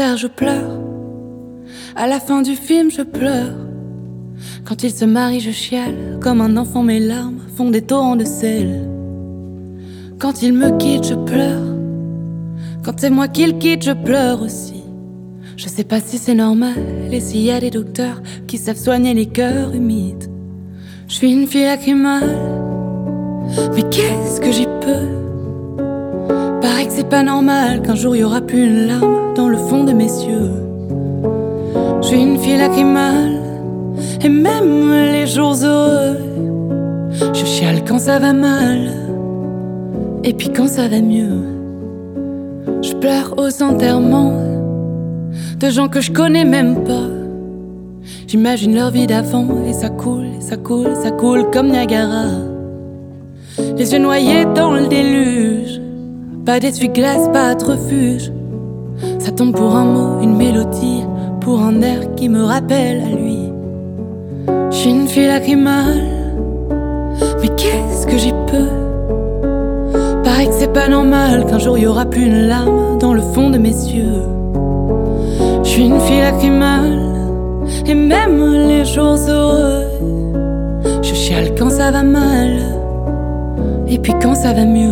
père, je pleure. À la fin du film, je pleure. Quand il se marie, je chiale. Comme un enfant, mes larmes font des torrents de sel. Quand il me quitte, je pleure. Quand c'est moi qui le quitte, je pleure aussi. Je sais pas si c'est normal et s'il y a des docteurs qui savent soigner les cœurs humides. Je suis une fille lacrymale, mais qu'est-ce que j'y peux? Paraît que c'est pas normal qu'un jour y aura plus une larme dans le fond de mes yeux. Je suis une fille lacrymale, et même les jours heureux, je chiale quand ça va mal, et puis quand ça va mieux. Je pleure aux enterrements de gens que je connais même pas. J'imagine leur vie d'avant et ça coule, ça coule, ça coule comme Niagara. Les yeux noyés dans le déluge, pas d'essuie-glace, pas de refuge. Ça tombe pour un mot, une mélodie, pour un air qui me rappelle à lui. Je suis une fille lacrymale, mais qu'est-ce que j'y peux? Paraît que c'est pas normal qu'un jour y aura plus une larme dans le fond de mes yeux. Je suis une fille lacrymale, et même les jours heureux, je chiale quand ça va mal, et puis quand ça va mieux.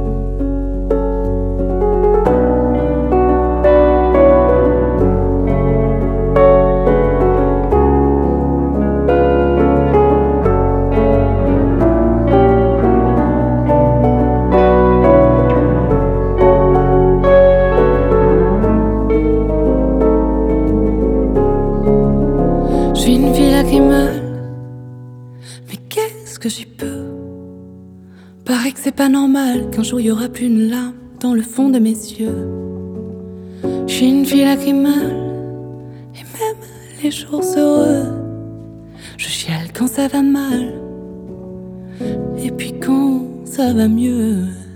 Je suis une fille lacrymale, mais qu'est-ce que j'y peux? Paraît que c'est pas normal qu'un jour y aura plus une larme dans le fond de mes yeux. Je suis une fille lacrymale, et même les jours heureux, je chiale quand ça va mal, et puis quand ça va mieux.